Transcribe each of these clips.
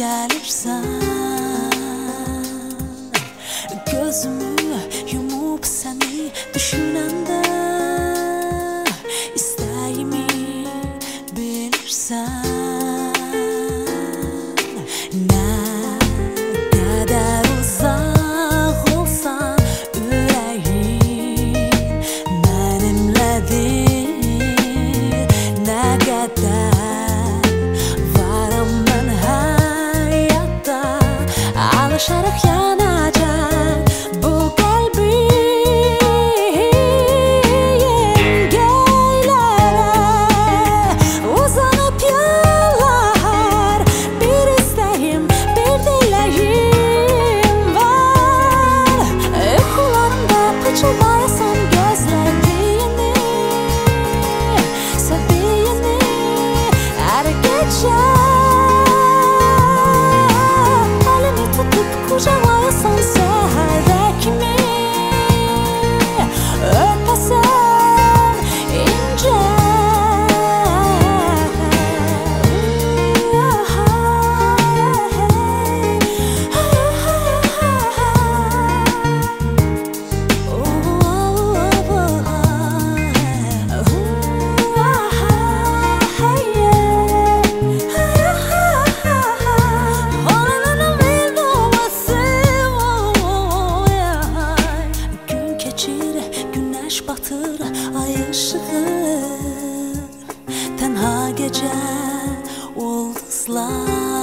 gelirsen, gözümü yumup seni düşünende isteğimi bilirsen. Ne kadar uzak olsa yüreğin benimledir, ne kadar varım ben hayatta, alışarak yanacak bu kalbim yengeylere uzanıp yıllar. Bir isteğim, bir dileğim var. Uykularımda pıçıldayasın gözlerini, sevdiğini her gece. Elimi tutup kucaklayasın seherde kimi, öpesen ince. Gün geçir, güneş batır, ay ışığı, tenha gece ulduzlar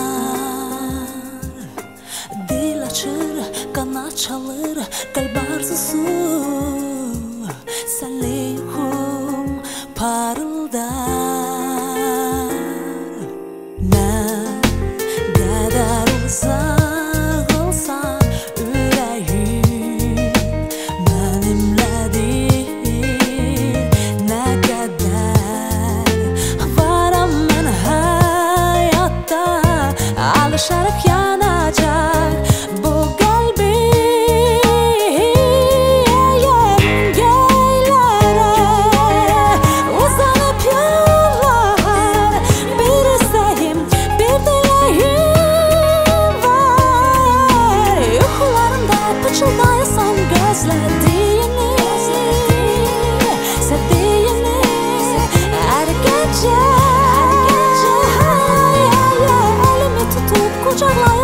dil açır, kanat çalır, kalp arzusu senle yuhum parıldar. Ne kadar uzak olsa yüreğin benimledir, ne kadar varım ben hayatta, alışarak yanacak bu kalbim yengeylere uzanıp yıllar. Bir isteğim, bir dileğim var. Uykularımda pıçıldayasın gözlediğini, sevdiğini her gece. Elimi tutup kucaklayasın